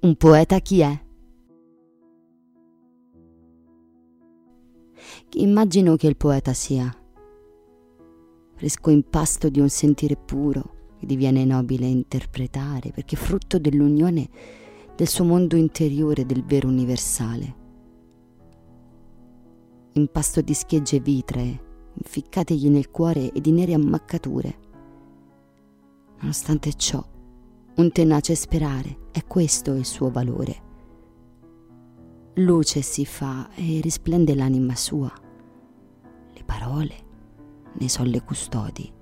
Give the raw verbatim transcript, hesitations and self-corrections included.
Un poeta chi è? Immagino che il poeta sia fresco impasto di un sentire puro che diviene nobile interpretare, perché frutto dell'unione del suo mondo interiore del vero universale. Impasto di schegge vitree inficcategli nel cuore e di nere ammaccature. Nonostante ciò, un tenace sperare, è questo il suo valore. Luce si fa e risplende l'anima sua. Le parole ne son le custodi.